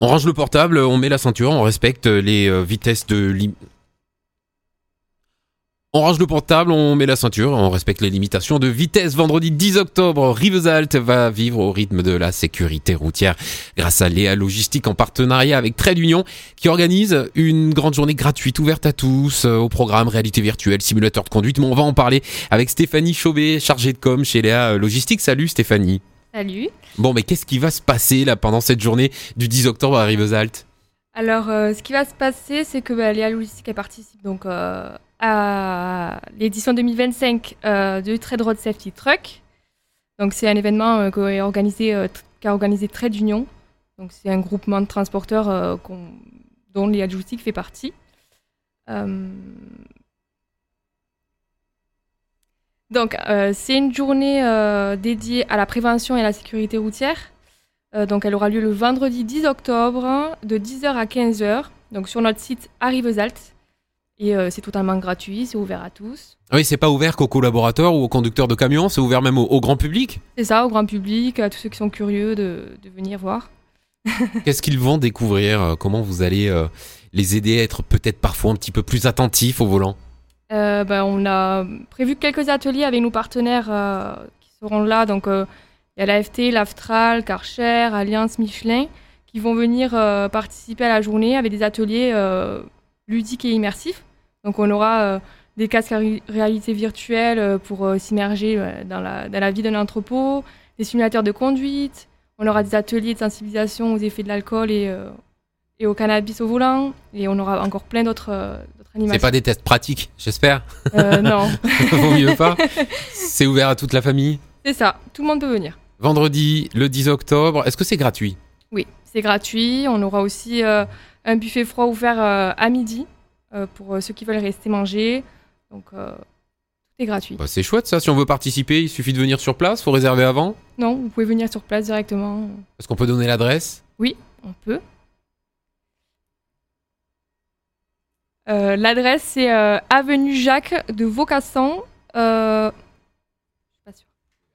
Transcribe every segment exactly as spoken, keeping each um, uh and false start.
On range le portable, on met la ceinture, on respecte les euh, vitesses de lim... On range le portable, on met la ceinture, on respecte les limitations de vitesse. Vendredi dix octobre, Rivesaltes va vivre au rythme de la sécurité routière grâce à Léa Logistique en partenariat avec Trait d'Union qui organise une grande journée gratuite ouverte à tous au programme réalité virtuelle, simulateur de conduite. Mais on va en parler avec Stéphanie Chaubet, chargée de com chez Léa Logistique. Salut Stéphanie. Salut. Bon, mais qu'est-ce qui va se passer là pendant cette journée du dix octobre à Rivesaltes ? Alors, euh, ce qui va se passer, c'est que bah, Léa Logistique elle participe donc euh, à l'édition deux mille vingt-cinq euh, de Trade Road Safety Truck. Donc, c'est un événement euh, qu'a organisé, euh, qu'a organisé Trait d'Union. Donc, c'est un groupement de transporteurs euh, dont Léa Logistique fait partie. Euh... Donc, euh, c'est une journée euh, dédiée à la prévention et à la sécurité routière. Euh, donc, elle aura lieu le vendredi dix octobre de dix heures à quinze heures, donc sur notre site à Rivesaltes. Et euh, c'est totalement gratuit, c'est ouvert à tous. Oui, c'est pas ouvert qu'aux collaborateurs ou aux conducteurs de camions, c'est ouvert même au, au grand public ? C'est ça, au grand public, à tous ceux qui sont curieux de, de venir voir. Qu'est-ce qu'ils vont découvrir ? Comment vous allez euh, les aider à être peut-être parfois un petit peu plus attentifs au volant ? euh, ben, On a prévu quelques ateliers avec nos partenaires euh, qui seront là. Donc, euh, il y a l'A F T, l'Aftral, Karcher, Alliance, Michelin, qui vont venir euh, participer à la journée avec des ateliers euh, ludiques et immersifs. Donc on aura euh, des casques à ré- réalité virtuelle euh, pour euh, s'immerger euh, dans, la, dans la vie d'un entrepôt, des simulateurs de conduite, on aura des ateliers de sensibilisation aux effets de l'alcool et, euh, et au cannabis au volant, et on aura encore plein d'autres, euh, d'autres animations. C'est pas des tests pratiques, j'espère ? euh, Non. Vaut mieux pas. C'est ouvert à toute la famille ? C'est ça, tout le monde peut venir. Vendredi, le dix octobre, est-ce que c'est gratuit ? Oui, c'est gratuit. On aura aussi euh, un buffet froid ouvert euh, à midi euh, pour euh, ceux qui veulent rester manger. Donc, euh, tout est gratuit. Bah, c'est chouette ça, si on veut participer, il suffit de venir sur place, faut réserver avant ? Non, vous pouvez venir sur place directement. Est-ce qu'on peut donner l'adresse ? Oui, on peut. Euh, l'adresse, c'est euh, avenue Jacques de Vaucasson. Euh... Je suis pas sûre.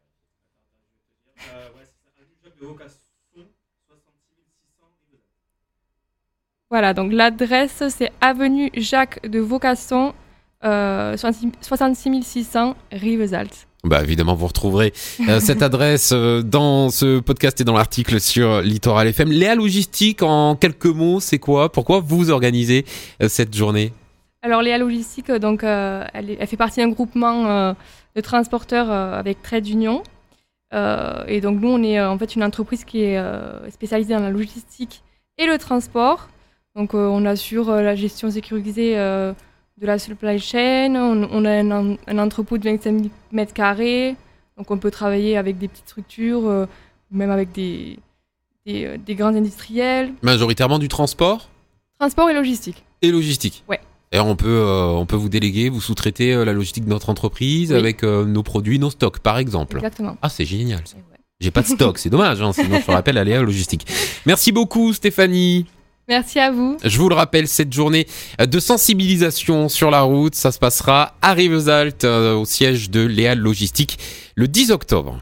Voilà, donc l'adresse, c'est avenue Jacques de Vaucasson, euh, soixante-six mille six cents, Rivesaltes. Bah évidemment, vous retrouverez euh, cette adresse euh, dans ce podcast et dans l'article sur Littoral F M. Léa Logistique, en quelques mots, c'est quoi ? Pourquoi vous organisez euh, cette journée ? Alors Léa Logistique, donc, euh, elle, est, elle fait partie d'un groupement euh, de transporteurs euh, avec Trait d'Union. Euh, et donc nous, on est euh, en fait une entreprise qui est euh, spécialisée dans la logistique et le transport. Donc euh, on assure euh, la gestion sécurisée euh, de la supply chain, on, on a un, un entrepôt de vingt-cinq mille mètres carrés, donc on peut travailler avec des petites structures, euh, même avec des, des, euh, des grands industriels. Majoritairement du transport ? Transport et logistique. Et logistique ? Ouais. Et on peut, euh, on peut vous déléguer, vous sous-traiter euh, la logistique de notre entreprise Oui. avec euh, nos produits, nos stocks par exemple. Exactement. Ah, c'est génial ça. Et ouais. J'ai pas de stock, c'est dommage, hein, sinon je te rappelle à Léa Logistique. Merci beaucoup Stéphanie. Merci à vous. Je vous le rappelle, cette journée de sensibilisation sur la route, ça se passera à Rivesaltes, euh, au siège de Léa Logistique, le dix octobre.